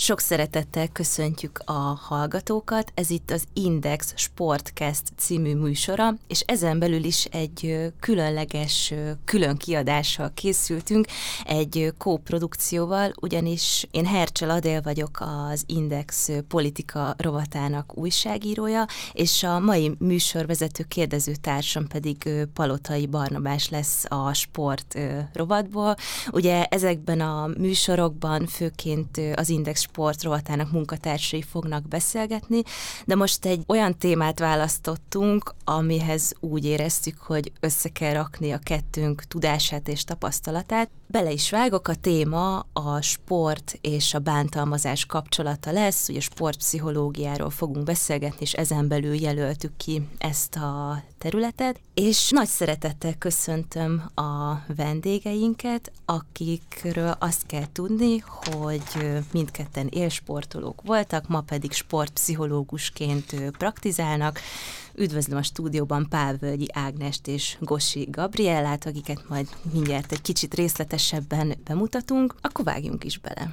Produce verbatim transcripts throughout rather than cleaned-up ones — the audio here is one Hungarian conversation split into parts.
Sok szeretettel köszöntjük a hallgatókat, ez itt az Index Sportcast című műsora, és ezen belül is egy különleges, külön kiadással készültünk, egy kóprodukcióval, ugyanis én Hercsel Adél vagyok, az Index politika rovatának újságírója, és a mai műsorvezető kérdezőtársam pedig Palotai Barnabás lesz a sport rovatból. Ugye ezekben a műsorokban főként az Index Sport rovatának munkatársai fognak beszélgetni, de most egy olyan témát választottunk, amihez úgy éreztük, hogy össze kell rakni a kettőnk tudását és tapasztalatát. Bele is vágok, a téma a sport és a bántalmazás kapcsolata lesz, ugye sportpszichológiáról fogunk beszélgetni, és ezen belül jelöltük ki ezt a területet, és nagy szeretettel köszöntöm a vendégeinket, akikről azt kell tudni, hogy mindketten élsportolók voltak, ma pedig sportpszichológusként praktizálnak. Üdvözlöm a stúdióban Pálvölgyi Ágnest és Gossi Gabriellát, akiket majd mindjárt egy kicsit részletesebben bemutatunk, akkor vágjunk is bele.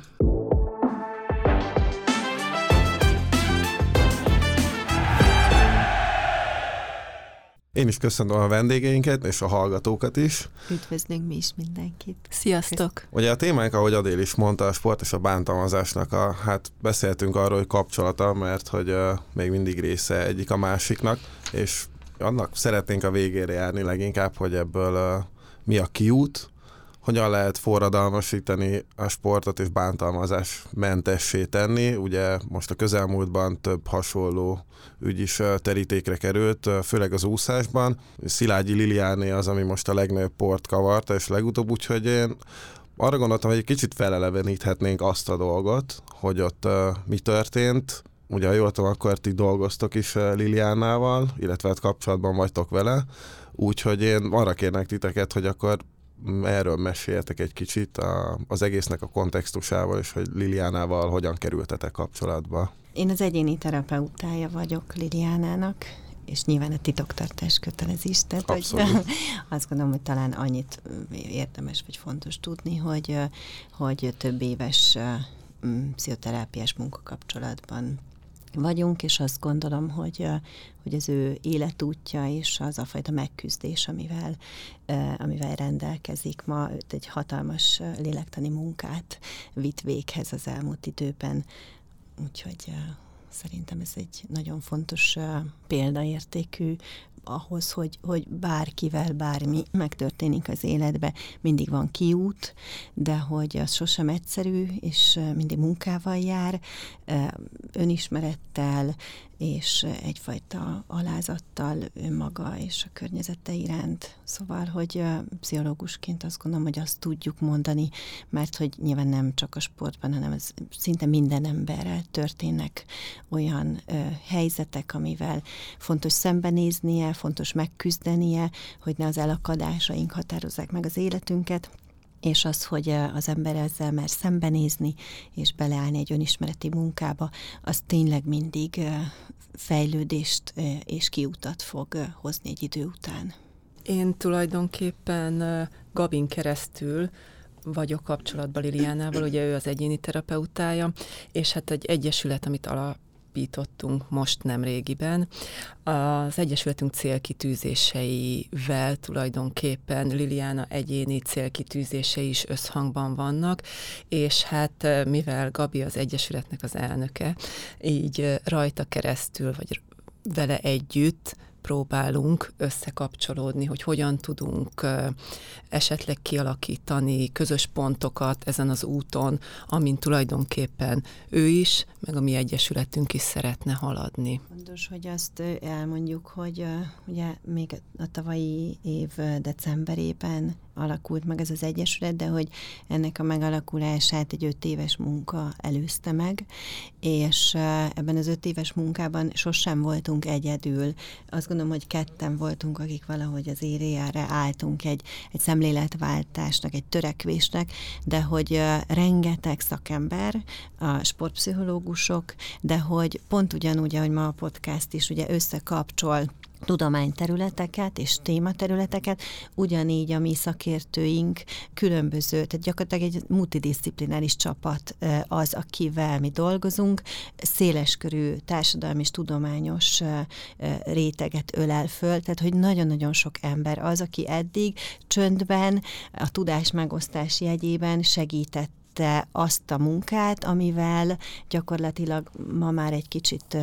Én is köszönöm a vendégeinket, és a hallgatókat is. Üdvözlünk mi is mindenkit. Sziasztok! Ugye a témánk, ahogy Adél is mondta, a sport és a bántalmazásnak, a, hát beszéltünk arról, hogy kapcsolata, mert hogy uh, még mindig része egyik a másiknak, és annak szeretnénk a végére járni leginkább, hogy ebből uh, mi a kiút, hogyan lehet forradalmasítani a sportot és bántalmazás mentessé tenni. Ugye most a közelmúltban több hasonló ügy is terítékre került, főleg az úszásban. Szilágyi Liliáné az, ami most a legnagyobb port kavarta, és legutóbb, úgyhogy én arra gondoltam, hogy egy kicsit feleleveníthetnénk azt a dolgot, hogy ott uh, mi történt. Ugye, ha jól tudom, akkor ti dolgoztok is Liliánával, illetve hát kapcsolatban vagytok vele, úgyhogy én arra kérnek titeket, hogy akkor erről meséljetek egy kicsit a, az egésznek a kontextusával, és hogy Liliánával hogyan kerültetek kapcsolatba. Én az egyéni terapeutája vagyok Liliánának, és nyilván a titoktartás kötelezés. Tehát, hogy azt gondolom, hogy talán annyit érdemes vagy fontos tudni, hogy, hogy több éves pszichoterápiás munkakapcsolatban vagyunk, és azt gondolom, hogy, hogy az ő életútja és az a fajta megküzdés, amivel, amivel rendelkezik ma, egy hatalmas lélektani munkát vitt véghez az elmúlt időben. Úgyhogy szerintem ez egy nagyon fontos példaértékű ahhoz, hogy, hogy bárkivel bármi megtörténik az életbe, mindig van kiút, de hogy az sosem egyszerű, és mindig munkával jár, önismerettel, és egyfajta alázattal önmaga és a környezete iránt. Szóval, hogy pszichológusként azt gondolom, hogy azt tudjuk mondani, mert hogy nyilván nem csak a sportban, hanem ez szinte minden emberrel történnek olyan ö, helyzetek, amivel fontos szembenéznie, fontos megküzdenie, hogy ne az elakadásaink határozzák meg az életünket, és az, hogy az ember ezzel mer szembenézni, és beleállni egy önismereti munkába, az tényleg mindig fejlődést és kiutat fog hozni egy idő után. Én tulajdonképpen Gabin keresztül vagyok kapcsolatban Liliánával, ugye ő az egyéni terapeutája, és hát egy egyesület, amit alapítottunk most nem régiben. Az egyesületünk célkitűzéseivel tulajdonképpen Liliána egyéni célkitűzései is összhangban vannak, és hát mivel Gabi az egyesületnek az elnöke, így rajta keresztül, vagy vele együtt próbálunk összekapcsolódni, hogy hogyan tudunk esetleg kialakítani közös pontokat ezen az úton, amin tulajdonképpen ő is, meg a mi egyesületünk is szeretne haladni. Fontos, hogy azt elmondjuk, hogy ugye még a tavalyi év decemberében alakult meg ez az egyesület, de hogy ennek a megalakulását egy öt éves munka előzte meg, és ebben az öt éves munkában sosem voltunk egyedül. Azt gondolom, hogy ketten voltunk, akik valahogy az éréjára álltunk egy, egy szemléletváltásnak, egy törekvésnek, de hogy rengeteg szakember, a sportpszichológusok, de hogy pont ugyanúgy, ahogy ma a podcast is ugye összekapcsol tudományterületeket és tématerületeket, ugyanígy a mi szakértőink különböző, tehát gyakorlatilag egy multidisziplináris csapat az, akivel mi dolgozunk, széleskörű társadalmi és tudományos réteget ölel föl, tehát hogy nagyon-nagyon sok ember az, aki eddig csöndben, a tudás megosztás jegyében segített azt a munkát, amivel gyakorlatilag ma már egy kicsit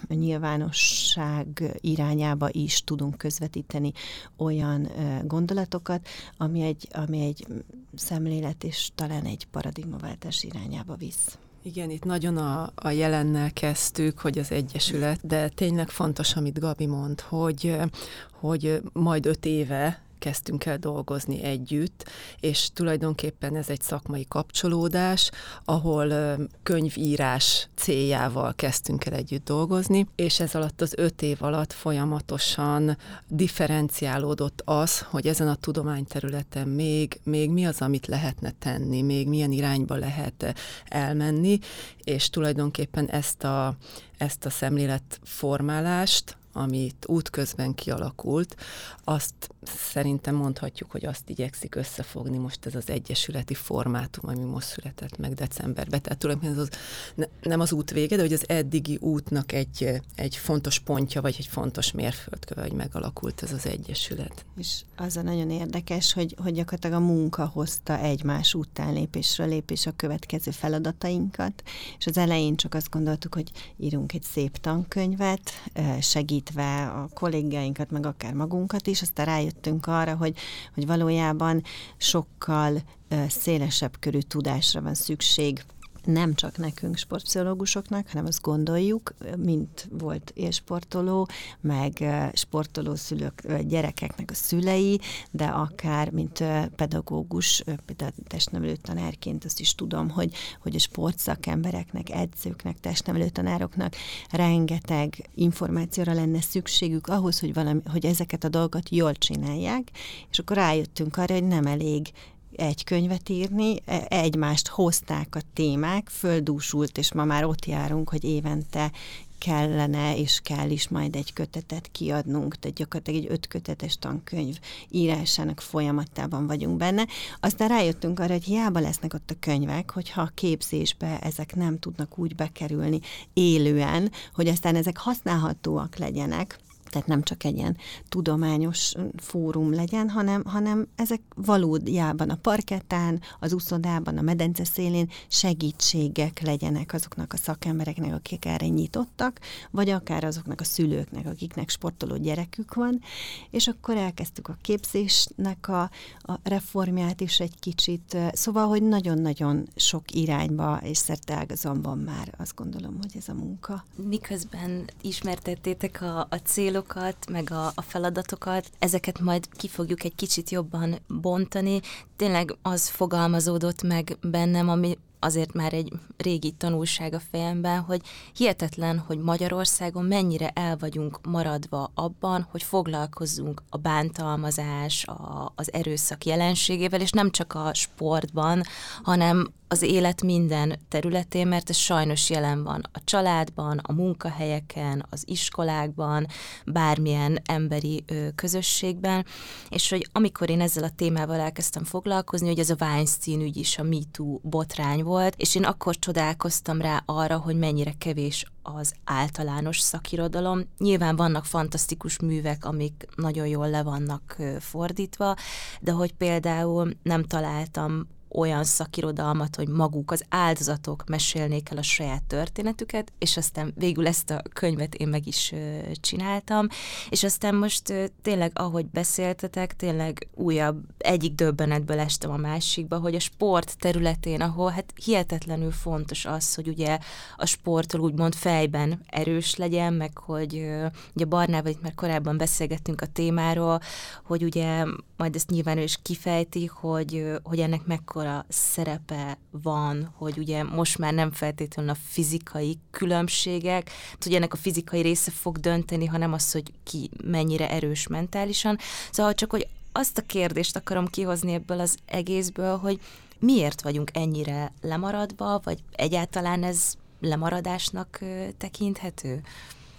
nyilvánosság irányába is tudunk közvetíteni olyan gondolatokat, ami egy, ami egy szemlélet és talán egy paradigmaváltás irányába visz. Igen, itt nagyon a, a jelennel kezdtük, hogy az Egyesület, de tényleg fontos, amit Gabi mond, hogy, hogy majd öt éve kezdtünk el dolgozni együtt, és tulajdonképpen ez egy szakmai kapcsolódás, ahol könyvírás céljával kezdtünk el együtt dolgozni, és ez alatt az öt év alatt folyamatosan differenciálódott az, hogy ezen a tudományterületen még, még mi az, amit lehetne tenni, még milyen irányba lehet elmenni, és tulajdonképpen ezt a, ezt a szemléletformálást, amit útközben kialakult, azt szerintem mondhatjuk, hogy azt igyekszik összefogni most ez az egyesületi formátum, ami most született meg decemberben. Tehát tulajdonképpen az, ne, nem az út vége, de hogy az eddigi útnak egy, egy fontos pontja, vagy egy fontos mérföldköve, hogy megalakult ez az egyesület. És az a nagyon érdekes, hogy, hogy gyakorlatilag a munka hozta egymás után lépésről lépés a következő feladatainkat, és az elején csak azt gondoltuk, hogy írunk egy szép tankönyvet, segít a kollégáinkat, meg akár magunkat is, aztán rájöttünk arra, hogy, hogy valójában sokkal uh, szélesebb körű tudásra van szükség, nem csak nekünk sportpszichológusoknak, hanem azt gondoljuk, mint volt élsportoló, meg sportoló szülők, gyerekeknek a szülei, de akár, mint pedagógus, például testnevelő tanárként azt is tudom, hogy, hogy a sportszakembereknek, edzőknek, testnevelő tanároknak rengeteg információra lenne szükségük ahhoz, hogy, valami, hogy ezeket a dolgokat jól csinálják, és akkor rájöttünk arra, hogy nem elég egy könyvet írni, egymást hozták a témák, földúsult, és ma már ott járunk, hogy évente kellene, és kell is majd egy kötetet kiadnunk, tehát gyakorlatilag egy ötkötetes tankönyv írásának folyamatában vagyunk benne. Aztán rájöttünk arra, hogy hiába lesznek ott a könyvek, hogyha a képzésbe ezek nem tudnak úgy bekerülni élően, hogy aztán ezek használhatóak legyenek, tehát nem csak egy ilyen tudományos fórum legyen, hanem, hanem ezek valójában a parkettán, az úszodában, a medence szélén segítségek legyenek azoknak a szakembereknek, akik erre nyitottak, vagy akár azoknak a szülőknek, akiknek sportoló gyerekük van, és akkor elkezdtük a képzésnek a, a reformját is egy kicsit, szóval, hogy nagyon-nagyon sok irányba és szerteágazonban már azt gondolom, hogy ez a munka. Miközben ismertettétek a, a célok, meg a, a feladatokat, ezeket majd ki fogjuk egy kicsit jobban bontani. Tényleg az fogalmazódott meg bennem, ami azért már egy régi tanulság a fejemben, hogy hihetetlen, hogy Magyarországon mennyire el vagyunk maradva abban, hogy foglalkozzunk a bántalmazás, a, az erőszak jelenségével, és nem csak a sportban, hanem az élet minden területén, mert ez sajnos jelen van a családban, a munkahelyeken, az iskolákban, bármilyen emberi ö, közösségben, és hogy amikor én ezzel a témával elkezdtem foglalkozni, hogy ez a Weinstein ügy is a MeToo botrány volt, és én akkor csodálkoztam rá arra, hogy mennyire kevés az általános szakirodalom. Nyilván vannak fantasztikus művek, amik nagyon jól le vannak ö, fordítva, de hogy például nem találtam olyan szakirodalmat, hogy maguk az áldozatok mesélnék el a saját történetüket, és aztán végül ezt a könyvet én meg is ö, csináltam, és aztán most ö, tényleg, ahogy beszéltetek, tényleg újabb, egyik döbbenetből estem a másikba, hogy a sport területén, ahol hát hihetetlenül fontos az, hogy ugye a sportol úgymond fejben erős legyen, meg hogy ö, ugye Barnával itt már korábban beszélgettünk a témáról, hogy ugye majd ezt nyilván ő is kifejti, hogy, ö, hogy ennek mekkora szerepe van, hogy ugye most már nem feltétlenül a fizikai különbségek, hogy ennek a fizikai része fog dönteni, hanem az, hogy ki mennyire erős mentálisan. Szóval csak, hogy azt a kérdést akarom kihozni ebből az egészből, hogy miért vagyunk ennyire lemaradva, vagy egyáltalán ez lemaradásnak tekinthető?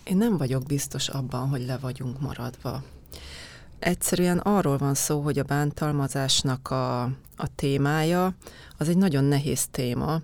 Én nem vagyok biztos abban, hogy le vagyunk maradva. Egyszerűen arról van szó, hogy a bántalmazásnak a, a témája az egy nagyon nehéz téma,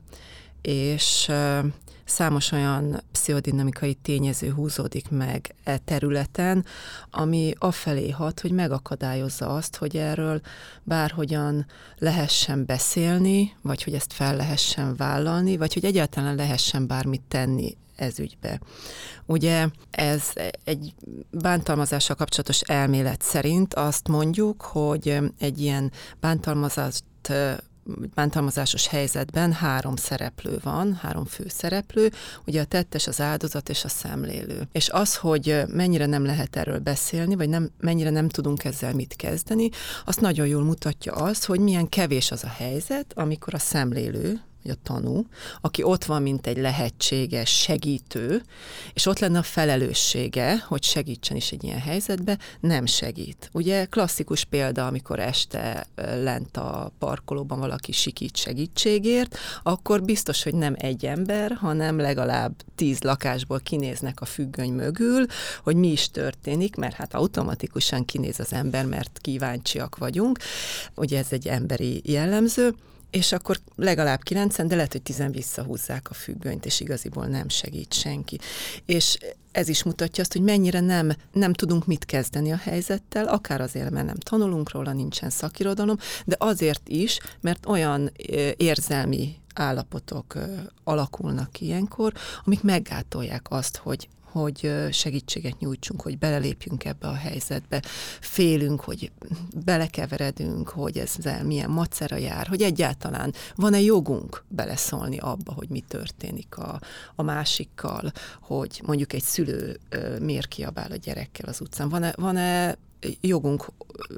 és számos olyan pszichodinamikai tényező húzódik meg e területen, ami afelé hat, hogy megakadályozza azt, hogy erről bárhogyan lehessen beszélni, vagy hogy ezt fel lehessen vállalni, vagy hogy egyáltalán lehessen bármit tenni ez ügybe. Ugye ez egy bántalmazással kapcsolatos elmélet szerint azt mondjuk, hogy egy ilyen bántalmazást bántalmazásos helyzetben három szereplő van, három fő szereplő, ugye a tettes, az áldozat és a szemlélő. És az, hogy mennyire nem lehet erről beszélni, vagy nem, mennyire nem tudunk ezzel mit kezdeni, azt nagyon jól mutatja az, hogy milyen kevés az a helyzet, amikor a szemlélő, vagy a tanú, aki ott van, mint egy lehetséges segítő, és ott lenne a felelőssége, hogy segítsen is egy ilyen helyzetbe, nem segít. Ugye klasszikus példa, amikor este lent a parkolóban valaki sikít segítségért, akkor biztos, hogy nem egy ember, hanem legalább tíz lakásból kinéznek a függöny mögül, hogy mi is történik, mert hát automatikusan kinéz az ember, mert kíváncsiak vagyunk. Ugye ez egy emberi jellemző, és akkor legalább kilencen, de lehet, hogy tizen visszahúzzák a függönyt, és igaziból nem segít senki. És ez is mutatja azt, hogy mennyire nem, nem tudunk mit kezdeni a helyzettel, akár azért, mert nem tanulunk róla, nincsen szakirodalom, de azért is, mert olyan érzelmi állapotok alakulnak ilyenkor, amik meggátolják azt, hogy hogy segítséget nyújtsunk, hogy belelépjünk ebbe a helyzetbe. Félünk, hogy belekeveredünk, hogy ezzel milyen macera jár, hogy egyáltalán van-e jogunk beleszólni abba, hogy mi történik a, a másikkal, hogy mondjuk egy szülő miért kiabál a gyerekkel az utcán. Van-e, van-e jogunk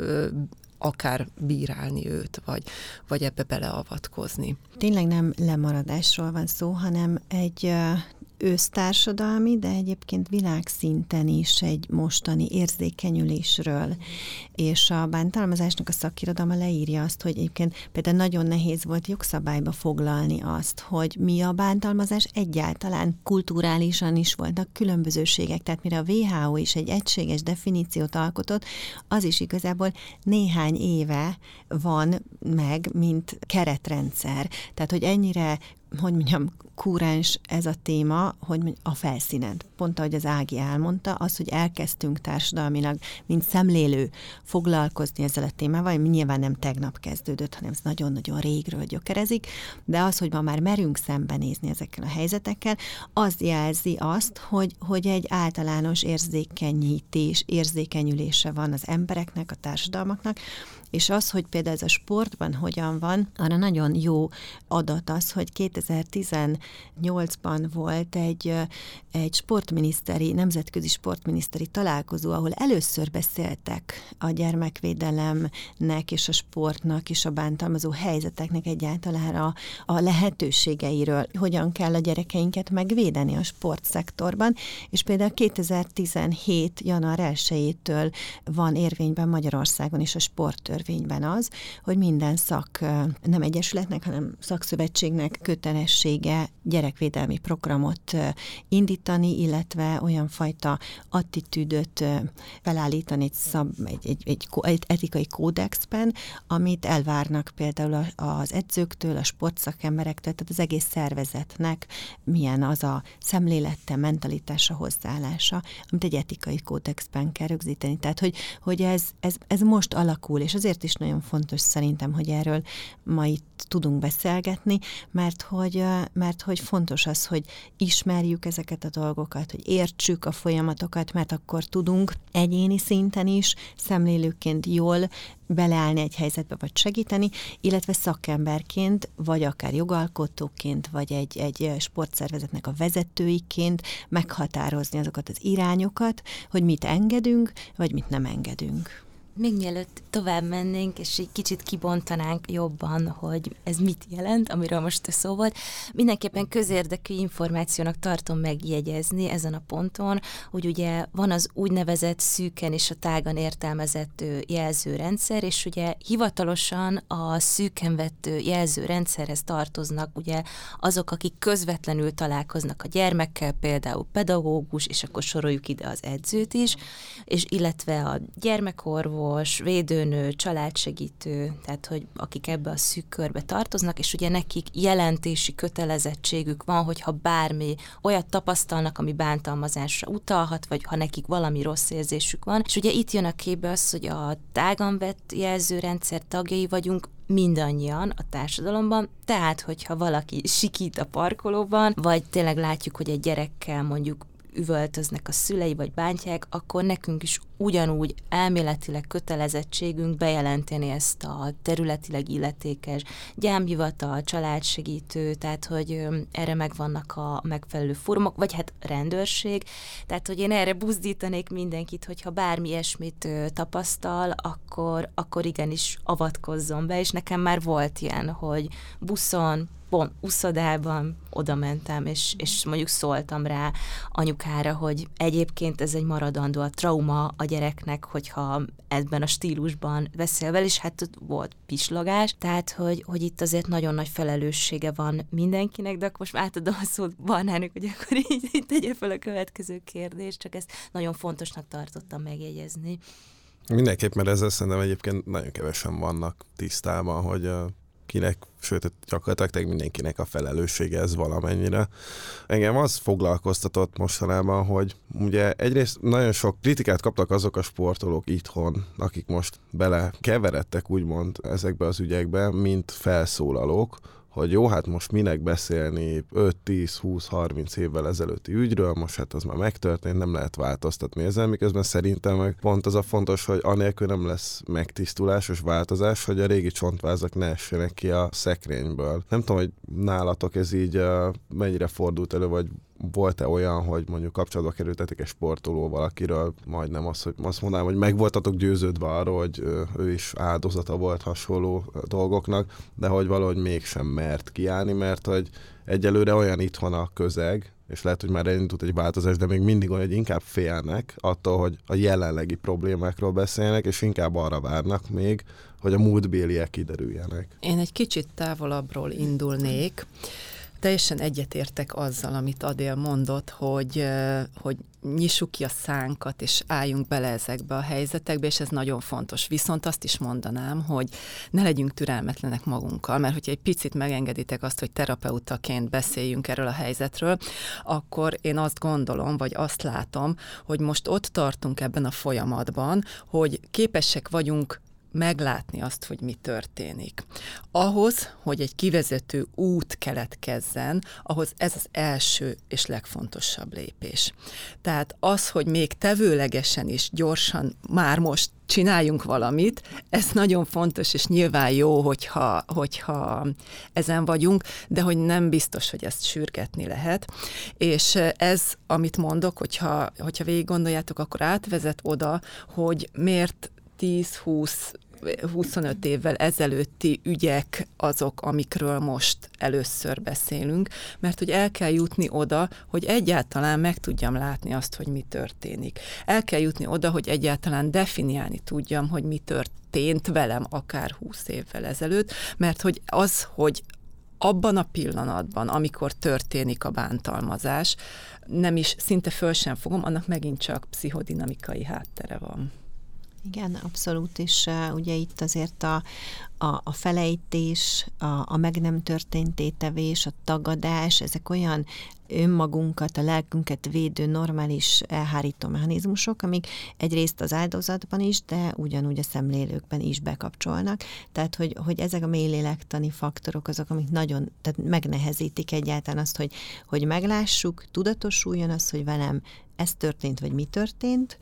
akár bírálni őt, vagy, vagy ebbe beleavatkozni. Tényleg nem lemaradásról van szó, hanem egy ősztársadalmi, de egyébként világszinten is egy mostani érzékenyülésről. És a bántalmazásnak a szakirodalma leírja azt, hogy egyébként például nagyon nehéz volt jogszabályba foglalni azt, hogy mi a bántalmazás egyáltalán. Kulturálisan is voltak különbözőségek, tehát mire a vé há ó is egy egységes definíciót alkotott, az is igazából néhány éve van meg, mint keretrendszer. Tehát, hogy ennyire, hogy mondjam, kúrens ez a téma, hogy a felszínen. Pont ahogy az Ági elmondta, az, hogy elkezdtünk társadalmilag, mint szemlélő foglalkozni ezzel a témával, ami nyilván nem tegnap kezdődött, hanem ez nagyon-nagyon régről gyökerezik, de az, hogy ma már merünk szembenézni ezekkel a helyzetekkel, az jelzi azt, hogy, hogy egy általános érzékenyítés, érzékenyülése van az embereknek, a társadalmaknak, és az, hogy például ez a sportban hogyan van, arra nagyon jó adat az, hogy kétezer-tizennyolcban volt egy, egy sportminiszteri, nemzetközi sportminiszteri találkozó, ahol először beszéltek a gyermekvédelemnek és a sportnak és a bántalmazó helyzeteknek egyáltalán a, a lehetőségeiről, hogyan kell a gyerekeinket megvédeni a sportszektorban, és például kétezer-tizenhét. január elsejétől van érvényben Magyarországon is a sporttörvény az, hogy minden szak, nem egyesületnek, hanem szakszövetségnek kötelessége gyerekvédelmi programot indítani, illetve olyan fajta attitűdöt felállítani egy, szab, egy, egy, egy, egy etikai kódexben, amit elvárnak például az edzőktől, a sportszakemberektől, tehát az egész szervezetnek milyen az a szemlélete, mentalitása, hozzáállása, amit egy etikai kódexben kell rögzíteni. Tehát, hogy, hogy ez, ez, ez most alakul, és azért is nagyon fontos szerintem, hogy erről ma itt tudunk beszélgetni, mert hogy, mert hogy fontos az, hogy ismerjük ezeket a dolgokat, hogy értsük a folyamatokat, mert akkor tudunk egyéni szinten is szemlélőként jól beleállni egy helyzetbe, vagy segíteni, illetve szakemberként, vagy akár jogalkotóként, vagy egy, egy sportszervezetnek a vezetőiként meghatározni azokat az irányokat, hogy mit engedünk, vagy mit nem engedünk. Még mielőtt tovább mennénk, és egy kicsit kibontanánk jobban, hogy ez mit jelent, amiről most szó volt, mindenképpen közérdekű információnak tartom megjegyezni ezen a ponton, hogy ugye van az úgynevezett szűken és a tágan értelmezett jelzőrendszer, és ugye hivatalosan a szűken vett jelzőrendszerhez tartoznak ugye azok, akik közvetlenül találkoznak a gyermekkel, például pedagógus, és akkor soroljuk ide az edzőt is, és illetve a gyermekorvos, védőnő, családsegítő, tehát hogy akik ebbe a szűk körbe tartoznak, és ugye nekik jelentési kötelezettségük van, hogyha bármi olyat tapasztalnak, ami bántalmazásra utalhat, vagy ha nekik valami rossz érzésük van. És ugye itt jön a képbe az, hogy a tágan vett jelzőrendszer tagjai vagyunk mindannyian a társadalomban, tehát hogyha valaki sikít a parkolóban, vagy tényleg látjuk, hogy egy gyerekkel mondjuk üvöltöznek a szülei, vagy bántják, akkor nekünk is ugyanúgy elméletileg kötelezettségünk bejelenteni ezt a területileg illetékes gyámhivatal, családsegítő, tehát hogy erre megvannak a megfelelő fórumok, vagy hát rendőrség, tehát hogy én erre buzdítanék mindenkit, hogyha bármi ilyesmit tapasztal, akkor, akkor igenis avatkozzon be, és nekem már volt ilyen, hogy buszon, pont uszodában oda mentem, és, és mondjuk szóltam rá anyukára, hogy egyébként ez egy maradandó a trauma a gyereknek, hogyha ebben a stílusban beszél vele, és hát volt pislogás, tehát hogy, hogy itt azért nagyon nagy felelőssége van mindenkinek, de akkor most átadom a szót Barnának, hogy akkor így, így tegye fel a következő kérdést, csak ezt nagyon fontosnak tartottam megjegyezni. Mindenképp, mert ezzel szerintem egyébként nagyon kevesen vannak tisztában, hogy kinek, sőt, gyakorlatilag mindenkinek a felelőssége ez valamennyire. Engem az foglalkoztatott mostanában, hogy ugye egyrészt nagyon sok kritikát kaptak azok a sportolók itthon, akik most bele keveredtek úgymond ezekbe az ügyekbe, mint felszólalók, hogy jó, hát most minek beszélni öt, tíz, húsz, harminc évvel ezelőtti ügyről, most hát az már megtörtént, nem lehet változtatni ezen, miközben szerintem meg pont az a fontos, hogy anélkül nem lesz megtisztulásos változás, hogy a régi csontvázak ne essenek ki a szekrényből. Nem tudom, hogy nálatok ez így uh, mennyire fordult elő, vagy volt-e olyan, hogy mondjuk kapcsolatba kerültetek egy sportolóval, akiről majdnem azt, hogy azt mondanám, hogy meg voltatok győződve arról, hogy ő is áldozata volt hasonló dolgoknak, de hogy valahogy mégsem mert kiállni, mert hogy egyelőre olyan itthon a közeg, és lehet, hogy már elindult egy változás, de még mindig olyan, hogy inkább félnek attól, hogy a jelenlegi problémákról beszélnek, és inkább arra várnak még, hogy a múltbéliek kiderüljenek. Én egy kicsit távolabbról indulnék. Teljesen egyetértek azzal, amit Adél mondott, hogy, hogy nyissuk ki a szánkat, és álljunk bele ezekbe a helyzetekbe, és ez nagyon fontos. Viszont azt is mondanám, hogy ne legyünk türelmetlenek magunkkal, mert hogyha egy picit megengeditek azt, hogy terapeutaként beszéljünk erről a helyzetről, akkor én azt gondolom, vagy azt látom, hogy most ott tartunk ebben a folyamatban, hogy képesek vagyunk meglátni azt, hogy mi történik. Ahhoz, hogy egy kivezető út keletkezzen, ahhoz ez az első és legfontosabb lépés. Tehát az, hogy még tevőlegesen is gyorsan már most csináljunk valamit, ez nagyon fontos, és nyilván jó, hogyha, hogyha ezen vagyunk, de hogy nem biztos, hogy ezt sürgetni lehet. És ez, amit mondok, hogyha, hogyha végig gondoljátok, akkor átvezet oda, hogy miért tíz-húsz huszonöt évvel ezelőtti ügyek azok, amikről most először beszélünk, mert hogy el kell jutni oda, hogy egyáltalán meg tudjam látni azt, hogy mi történik. El kell jutni oda, hogy egyáltalán definiálni tudjam, hogy mi történt velem akár húsz évvel ezelőtt, mert hogy az, hogy abban a pillanatban, amikor történik a bántalmazás, nem is szinte föl sem fogom, annak megint csak pszichodinamikai háttere van. Igen, abszolút, és uh, ugye itt azért a, a, a felejtés, a, a meg nem történt tétevés, a tagadás, ezek olyan önmagunkat, a lelkünket védő normális elhárító mechanizmusok, amik egyrészt az áldozatban is, de ugyanúgy a szemlélőkben is bekapcsolnak. Tehát, hogy, hogy ezek a mélylélektani faktorok azok, amik nagyon, tehát megnehezítik egyáltalán azt, hogy, hogy meglássuk, tudatosuljon az, hogy velem ez történt, vagy mi történt,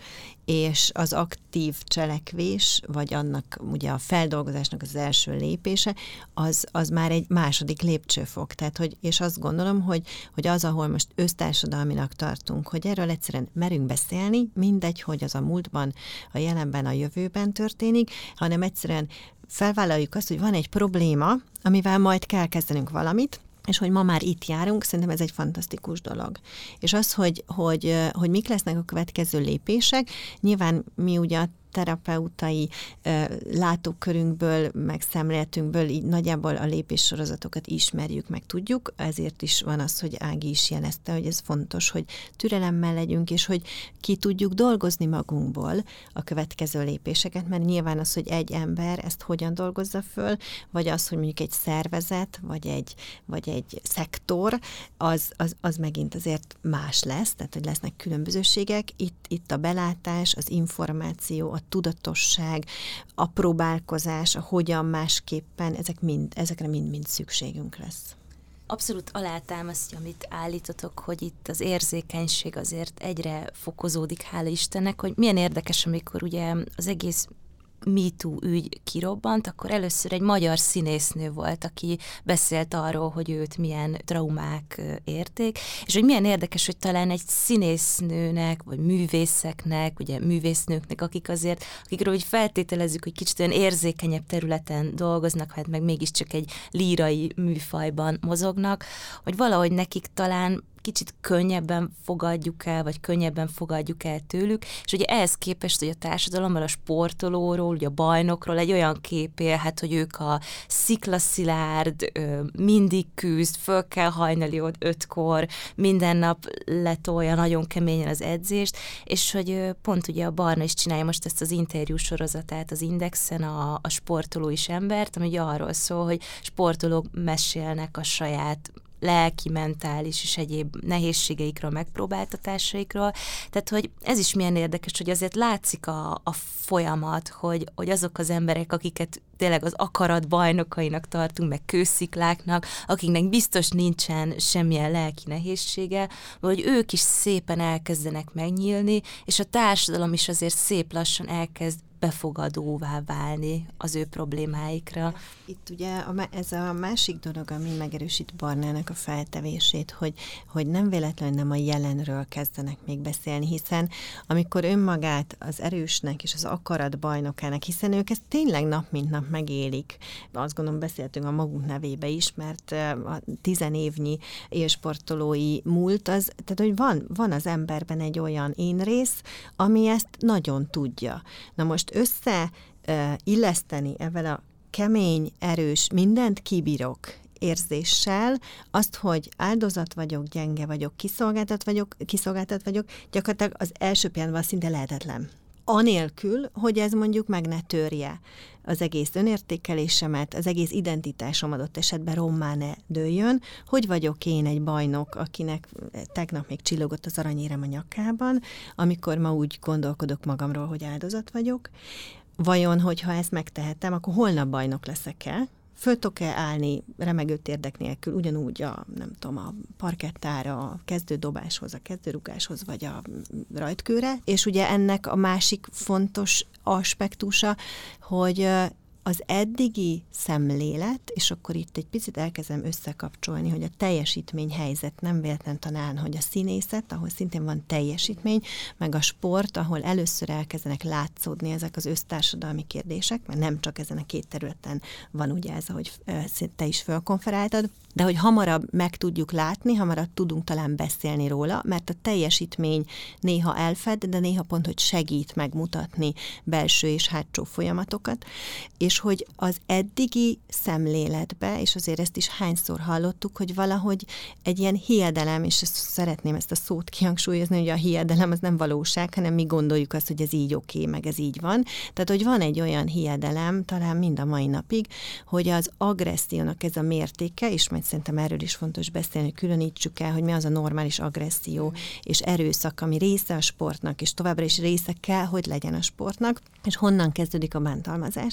és az aktív cselekvés, vagy annak ugye a feldolgozásnak az első lépése, az, az már egy második lépcsőfok. Tehát, hogy, és azt gondolom, hogy, hogy az, ahol most össztársadalminak tartunk, hogy erről egyszerűen merünk beszélni, mindegy, hogy az a múltban, a jelenben, a jövőben történik, hanem egyszerűen felvállaljuk azt, hogy van egy probléma, amivel majd kell kezdenünk valamit, és hogy ma már itt járunk, szerintem ez egy fantasztikus dolog. És az, hogy, hogy, hogy mik lesznek a következő lépések, nyilván mi ugye a terapeutai uh, látókörünkből, meg szemléletünkből így nagyjából a lépéssorozatokat ismerjük, meg tudjuk, ezért is van az, hogy Ági is jelezte, hogy ez fontos, hogy türelemmel legyünk, és hogy ki tudjuk dolgozni magunkból a következő lépéseket, mert nyilván az, hogy egy ember ezt hogyan dolgozza föl, vagy az, hogy mondjuk egy szervezet, vagy egy, vagy egy szektor, az, az, az megint azért más lesz, tehát hogy lesznek különbözőségek. Itt, itt a belátás, az információ, a tudatosság, a próbálkozás, a hogyan másképpen, ezek mind, ezekre mind-mind szükségünk lesz. Abszolút alátámasztja, amit állítotok, hogy itt az érzékenység azért egyre fokozódik, hála Istennek, hogy milyen érdekes, amikor ugye az egész MeToo ügy kirobbant, akkor először egy magyar színésznő volt, aki beszélt arról, hogy őt milyen traumák érték, és hogy milyen érdekes, hogy talán egy színésznőnek, vagy művészeknek, ugye művésznőknek, akik azért, akikről úgy feltételezzük, hogy kicsit olyan érzékenyebb területen dolgoznak, hát meg mégiscsak egy lírai műfajban mozognak, hogy valahogy nekik talán kicsit könnyebben fogadjuk el, vagy könnyebben fogadjuk el tőlük, és ugye ehhez képest, hogy a társadalomban a sportolóról, ugye a bajnokról egy olyan kép él, hát, hogy ők a sziklaszilárd, mindig küzd, föl kell hajnali ott ötkor, minden nap letolja nagyon keményen az edzést, és hogy pont ugye a Barna is csinálja most ezt az interjú sorozatát az Indexen, a, a sportoló is embert, ami ugye arról szól, hogy sportolók mesélnek a saját lelki, mentális és egyéb nehézségeikről, megpróbáltatásaikról. Tehát, hogy ez is milyen érdekes, hogy azért látszik a, a folyamat, hogy, hogy azok az emberek, akiket tényleg az akarat bajnokainak tartunk, meg kőszikláknak, akiknek biztos nincsen semmilyen lelki nehézsége, vagy ők is szépen elkezdenek megnyílni, és a társadalom is azért szép lassan elkezd befogadóvá válni az ő problémáikra. Itt ugye a, ez a másik dolog, ami megerősít Barnának a feltevését, hogy, hogy nem véletlenül nem a jelenről kezdenek még beszélni, hiszen amikor önmagát az erősnek és az akarat bajnokának, hiszen ők ezt tényleg nap mint nap megélik. Azt gondolom, beszéltünk a magunk nevébe is, mert a tizenévnyi élsportolói múlt, az, tehát hogy van, van az emberben egy olyan énrész, ami ezt nagyon tudja. Na most össze uh, illeszteni ezzel a kemény, erős, mindent kibírok érzéssel, azt, hogy áldozat vagyok, gyenge vagyok, kiszolgáltat vagyok, kiszolgáltat vagyok, gyakorlatilag az első pillanatban szinte lehetetlen. Anélkül, hogy ez mondjuk meg ne törje az egész önértékelésemet, az egész identitásom adott esetben rommá ne dőljön, hogy vagyok én egy bajnok, akinek tegnap még csillogott az aranyérem a nyakában, amikor ma úgy gondolkodok magamról, hogy áldozat vagyok. Vajon, hogyha ezt megtehetem, akkor holnap bajnok leszek-e? Föl tudok-e állni remegő térdek nélkül, ugyanúgy a, nem tudom, a parkettára, a kezdődobáshoz, a kezdőrugáshoz, vagy a rajtkőre. És ugye ennek a másik fontos aspektusa, hogy az eddigi szemlélet, és akkor itt egy picit elkezdem összekapcsolni, hogy a teljesítményhelyzet nem véletlen talán, hogy a színészet, ahol szintén van teljesítmény, meg a sport, ahol először elkezdenek látszódni ezek az össztársadalmi kérdések, mert nem csak ezen a két területen van ugye ez, ahogy te is fölkonferáltad, de hogy hamarabb meg tudjuk látni, hamarabb tudunk talán beszélni róla, mert a teljesítmény néha elfed, de néha pont, hogy segít megmutatni belső és hátsó folyamatokat, és hogy az eddigi szemléletbe, és azért ezt is hányszor hallottuk, hogy valahogy egy ilyen hiedelem, és ezt szeretném ezt a szót kihangsúlyozni, hogy a hiedelem az nem valóság, hanem mi gondoljuk azt, hogy ez így oké, meg ez így van. Tehát, hogy van egy olyan hiedelem, talán mind a mai napig, hogy az agressziónak ez a mértéke, és majd szerintem erről is fontos beszélni, hogy különítsük el, hogy mi az a normális agresszió és erőszak, ami része a sportnak, és továbbra is része kell, hogy legyen a sportnak, és honnan kezdődik a bántalmazás.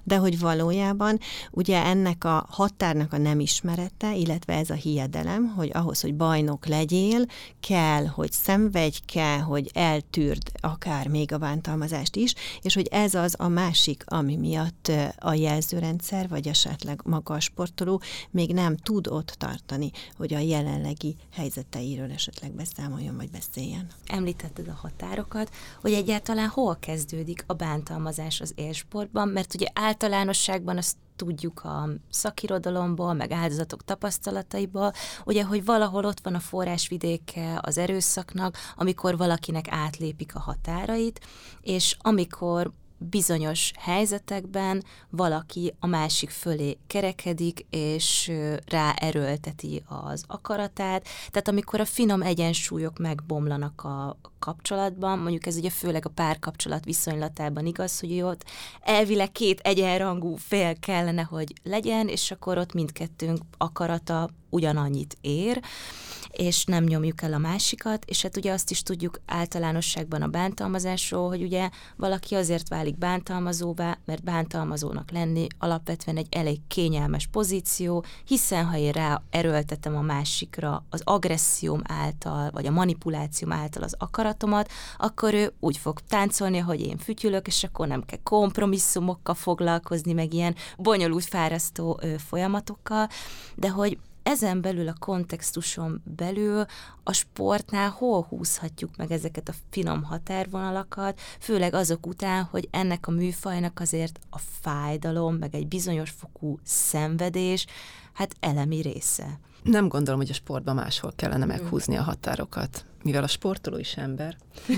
de hogy valójában ugye ennek a határnak a nem ismerete, illetve ez a hiedelem, hogy ahhoz, hogy bajnok legyél, kell, hogy szenvedj, kell, hogy eltűrd akár még a bántalmazást is, és hogy ez az a másik, ami miatt a jelzőrendszer, vagy esetleg maga a sportoló még nem tud ott tartani, hogy a jelenlegi helyzeteiről esetleg beszámoljon, vagy beszéljen. Említetted a határokat, hogy egyáltalán hol kezdődik a bántalmazás az élsportban, mert ugye általánosságban azt tudjuk a szakirodalomból, meg áldozatok tapasztalataiból, ugye, hogy valahol ott van a forrásvidéke az erőszaknak, amikor valakinek átlépik a határait, és amikor bizonyos helyzetekben valaki a másik fölé kerekedik, és ráerőlteti az akaratát. Tehát amikor a finom egyensúlyok megbomlanak a kapcsolatban, mondjuk ez ugye főleg a párkapcsolat viszonylatában igaz, hogy ott elvileg két egyenrangú fél kellene, hogy legyen, és akkor ott mindkettőnk akarata ugyanannyit ér, és nem nyomjuk el a másikat, és hát ugye azt is tudjuk általánosságban a bántalmazásról, hogy ugye valaki azért válik bántalmazóvá, mert bántalmazónak lenni alapvetően egy elég kényelmes pozíció, hiszen ha én rá erőltetem a másikra az agresszióm által, vagy a manipulációm által az akaratomat, akkor ő úgy fog táncolni, hogy én fütyülök, és akkor nem kell kompromisszumokkal foglalkozni, meg ilyen bonyolult, fárasztó ö, folyamatokkal, de hogy ezen belül a kontextuson belül a sportnál hol húzhatjuk meg ezeket a finom határvonalakat, főleg azok után, hogy ennek a műfajnak azért a fájdalom, meg egy bizonyos fokú szenvedés, hát elemi része. Nem gondolom, hogy a sportban máshol kellene meghúzni a határokat, mivel a sportoló is ember.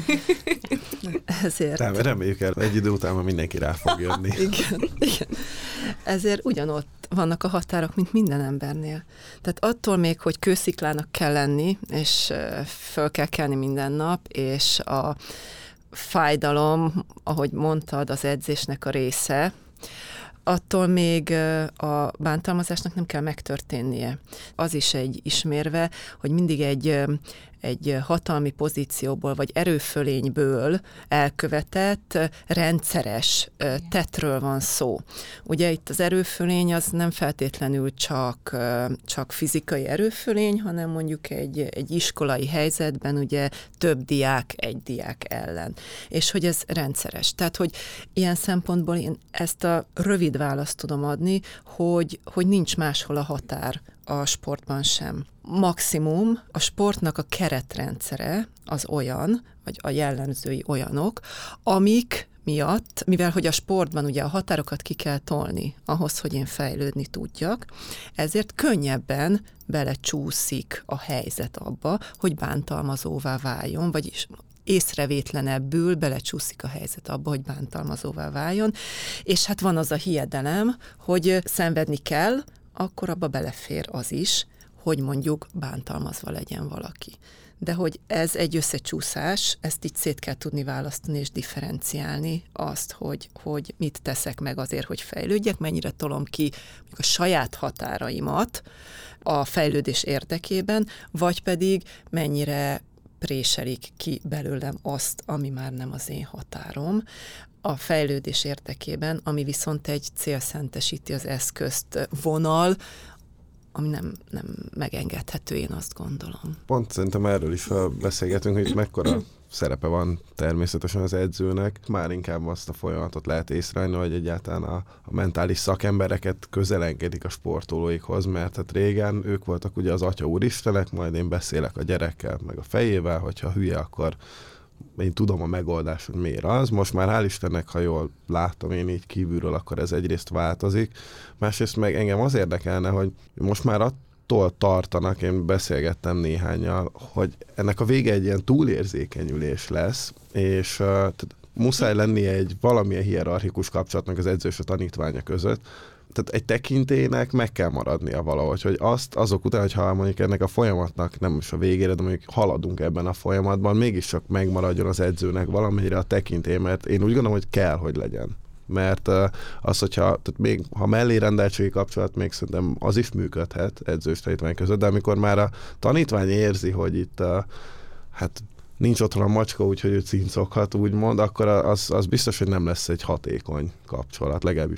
Ezért... Nem, reméljük el, egy idő után már mindenki rá fog jönni. igen, igen. Ezért ugyanott vannak a határok, mint minden embernél. Tehát attól még, hogy kősziklának kell lenni, és föl kell kelni minden nap, és a fájdalom, ahogy mondtad, az edzésnek a része, attól még a bántalmazásnak nem kell megtörténnie. Az is egy ismérve, hogy mindig egy, egy hatalmi pozícióból, vagy erőfölényből elkövetett rendszeres tettről van szó. Ugye itt az erőfölény az nem feltétlenül csak, csak fizikai erőfölény, hanem mondjuk egy, egy iskolai helyzetben ugye több diák egy diák ellen. És hogy ez rendszeres. Tehát, hogy ilyen szempontból én ezt a rövid választ tudom adni, hogy, hogy nincs máshol a határ a sportban sem. Maximum a sportnak a keretrendszere az olyan, vagy a jellemzői olyanok, amik miatt, mivel hogy a sportban ugye a határokat ki kell tolni ahhoz, hogy én fejlődni tudjak, ezért könnyebben belecsúszik a helyzet abba, hogy bántalmazóvá váljon, vagyis észrevétlenebbül belecsúszik a helyzet abba, hogy bántalmazóvá váljon, és hát van az a hiedelem, hogy szenvedni kell, akkor abba belefér az is, hogy mondjuk bántalmazva legyen valaki. De hogy ez egy összecsúszás, ezt így szét kell tudni választani és differenciálni azt, hogy, hogy mit teszek meg azért, hogy fejlődjek, mennyire tolom ki mondjuk a saját határaimat a fejlődés érdekében, vagy pedig mennyire préselik ki belőlem azt, ami már nem az én határom, a fejlődés érdekében, ami viszont egy célszentesíti az eszközt vonal, ami nem, nem megengedhető, én azt gondolom. Pont szerintem erről is beszélgetünk, hogy mekkora szerepe van természetesen az edzőnek. Már inkább azt a folyamatot lehet észrevenni, hogy egyáltalán a, a mentális szakembereket közel engedik a sportolóikhoz, mert hát régen ők voltak ugye az atya úristenek, majd én beszélek a gyerekkel, meg a fejével, hogyha hülye, akkor én tudom a megoldás, hogy miért az. Most már hál' Istennek, ha jól láttam én így kívülről, akkor ez egyrészt változik. Másrészt meg engem az érdekelne, hogy most már attól tartanak, én beszélgettem néhánnyal, hogy ennek a vége egy ilyen túlérzékenyülés lesz, és uh, tehát muszáj lennie egy valamilyen hierarchikus kapcsolatnak az edző és a tanítványa között. Tehát egy tekintélynek meg kell maradnia valahogy, hogy azt azok után, hogyha mondjuk ennek a folyamatnak nem is a végére, de mondjuk haladunk ebben a folyamatban, mégiscsak megmaradjon az edzőnek valamennyire a tekintély, mert én úgy gondolom, hogy kell, hogy legyen. Mert uh, az, hogyha tehát még ha mellérendeltségi kapcsolat, még szerintem az is működhet edzős tanítvány között, de amikor már a tanítvány érzi, hogy itt uh, hát nincs otthon a macska, úgyhogy ő cincoghat, úgymond, akkor az, az biztos, hogy nem lesz egy hatékony kapcsolat, legalábbis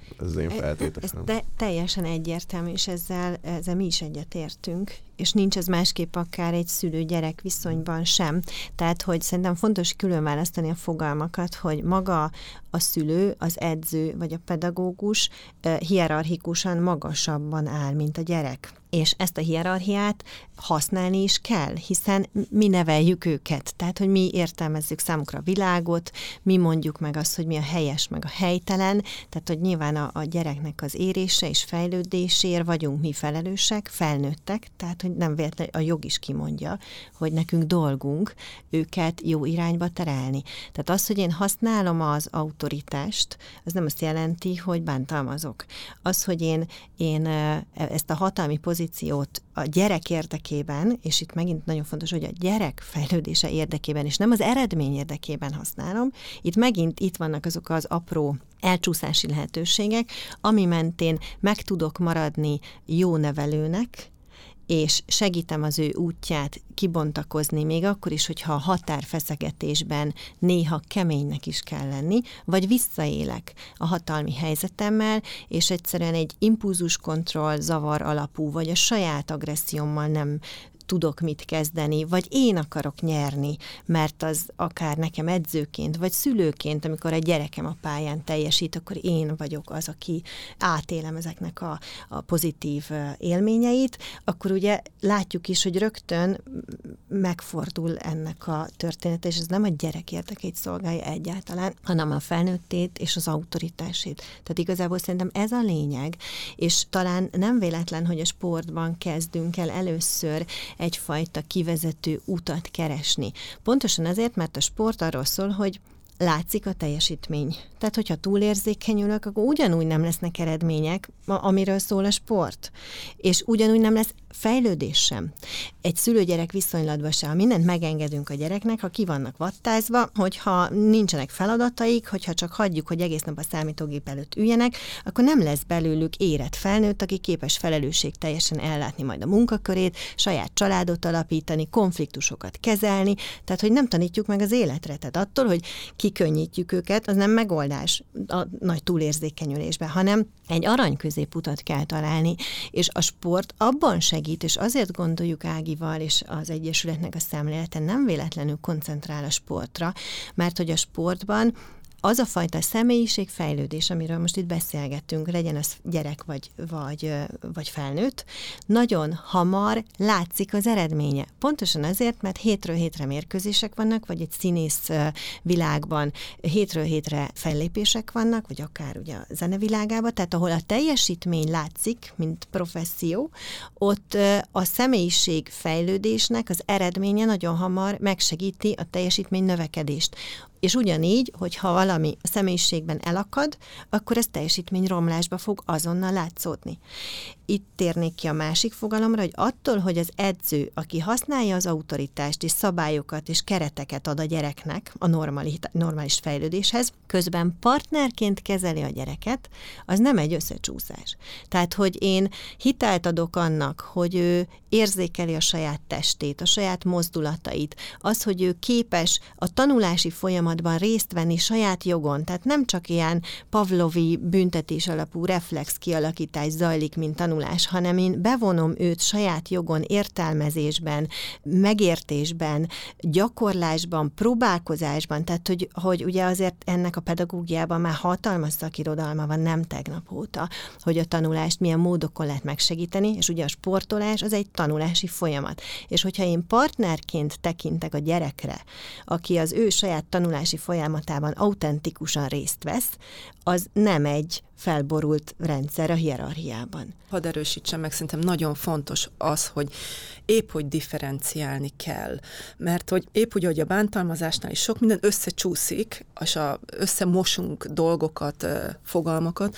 ez az én feltételem. Ez te, teljesen egyértelmű, és ezzel, ezzel mi is egyetértünk, és nincs ez másképp akár egy szülő-gyerek viszonyban sem. Tehát, hogy szerintem fontos külön választani a fogalmakat, hogy maga a szülő, az edző vagy a pedagógus hierarchikusan magasabban áll, mint a gyerek. És ezt a hierarchiát használni is kell, hiszen mi neveljük őket. Tehát, hogy mi értelmezzük számukra a világot, mi mondjuk meg azt, hogy mi a helyes, meg a helytelen. Tehát, hogy nyilván a, a gyereknek az érése és fejlődésért vagyunk mi felelősek, felnőttek, tehát, hogy nem véletlenül a jog is kimondja, hogy nekünk dolgunk őket jó irányba terelni. Tehát az, hogy én használom az autoritást, az nem azt jelenti, hogy bántalmazok. Az, hogy én, én ezt a hatalmi pozíciót a gyerek érdekében, és itt megint nagyon fontos, hogy a gyerek fejlődése érdekében, és nem az eredmény érdekében használom, itt megint itt vannak azok az apró elcsúszási lehetőségek, ami mentén meg tudok maradni jó nevelőnek, és segítem az ő útját kibontakozni, még akkor is, hogyha a határfeszegetésben néha keménynek is kell lenni, vagy visszaélek a hatalmi helyzetemmel, és egyszerűen egy impulzuskontroll zavar alapú, vagy a saját agressziómmal nem tudok mit kezdeni, vagy én akarok nyerni, mert az akár nekem edzőként, vagy szülőként, amikor egy gyerekem a pályán teljesít, akkor én vagyok az, aki átélem ezeknek a, a pozitív élményeit, akkor ugye látjuk is, hogy rögtön megfordul ennek a története, és ez nem a gyerek érdekeit szolgálja egyáltalán, hanem a felnőttét és az autoritásét. Tehát igazából szerintem ez a lényeg, és talán nem véletlen, hogy a sportban kezdünk el először egyfajta kivezető utat keresni. Pontosan azért, mert a sport arról szól, hogy látszik a teljesítmény. Tehát, hogyha túlérzékenyülök, akkor ugyanúgy nem lesznek eredmények, amiről szól a sport. És ugyanúgy nem lesz fejlődés sem. Egy szülő-gyerek viszonylatban se, ha mindent megengedünk a gyereknek, ha ki vannak vattázva, hogyha nincsenek feladataik, hogyha csak hagyjuk, hogy egész nap a számítógép előtt üljenek, akkor nem lesz belőlük érett felnőtt, aki képes felelősség teljesen ellátni majd a munkakörét, saját családot alapítani, konfliktusokat kezelni, tehát, hogy nem tanítjuk meg az életre. Tehát attól, hogy kikönnyítjük őket, az nem megoldás a nagy túlérzékenyülésben, hanem egy arany középutat kell találni, és a sport abban segít, és azért gondoljuk Ágival és az Egyesületnek a szemlélete nem véletlenül koncentrál a sportra, mert hogy a sportban az a fajta személyiségfejlődés, amiről most itt beszélgettünk, legyen az gyerek vagy, vagy, vagy felnőtt, nagyon hamar látszik az eredménye. Pontosan azért, mert hétről hétre mérkőzések vannak, vagy egy színész világban hétről hétre fellépések vannak, vagy akár ugye a zenevilágában, tehát ahol a teljesítmény látszik, mint professzió, ott a személyiségfejlődésnek az eredménye nagyon hamar megsegíti a teljesítmény növekedést. És ugyanígy, hogyha valami a személyiségben elakad, akkor ez teljesítményromlásba fog azonnal látszódni. Itt térnék ki a másik fogalomra, hogy attól, hogy az edző, aki használja az autoritást és szabályokat és kereteket ad a gyereknek a normali, normális fejlődéshez, közben partnerként kezeli a gyereket, az nem egy összecsúszás. Tehát, hogy én hitelt adok annak, hogy ő érzékeli a saját testét, a saját mozdulatait, az, hogy ő képes a tanulási folyamatban részt venni saját jogon, tehát nem csak ilyen pavlovi büntetés alapú reflex kialakítás zajlik, mint tanulás, hanem én bevonom őt saját jogon, értelmezésben, megértésben, gyakorlásban, próbálkozásban, tehát hogy, hogy ugye azért ennek a pedagógiában már hatalmas szakirodalma van, nem tegnap óta, hogy a tanulást milyen módokon lehet megsegíteni, és ugye a sportolás az egy tanulási folyamat. És hogyha én partnerként tekintek a gyerekre, aki az ő saját tanulási folyamatában autentikusan részt vesz, az nem egy felborult rendszer a hierarchiában. Hadd erősítsem meg, szerintem nagyon fontos az, hogy épp hogy differenciálni kell. Mert hogy épp úgy, hogy a bántalmazásnál is sok minden összecsúszik, és a, összemosunk dolgokat, fogalmakat.